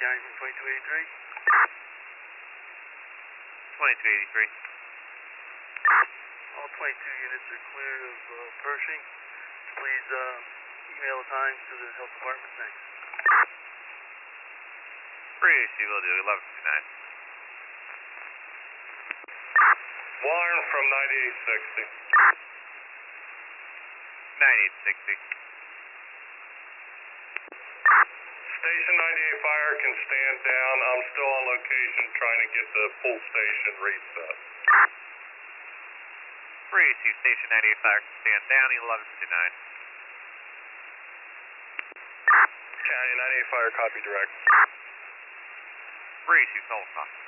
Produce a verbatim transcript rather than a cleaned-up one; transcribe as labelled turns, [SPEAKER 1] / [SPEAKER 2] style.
[SPEAKER 1] County from twenty-two eighty-three.
[SPEAKER 2] twenty-two eighty-three.
[SPEAKER 1] All twenty-two units are clear of uh, Pershing. Please uh, email the times to the health department. Thanks.
[SPEAKER 2] Appreciate will do, eleven fifty-nine.
[SPEAKER 3] Warren from ninety-eight sixty.
[SPEAKER 2] ninety-eight sixty.
[SPEAKER 3] Station ninety-eight fire can stand down. I'm still on location trying to get the full station reset.
[SPEAKER 2] Appreciate Station ninety-eight fire can stand down, eleven fifty-nine.
[SPEAKER 3] County ninety-eight fire, copy direct.
[SPEAKER 2] Appreciate phone call.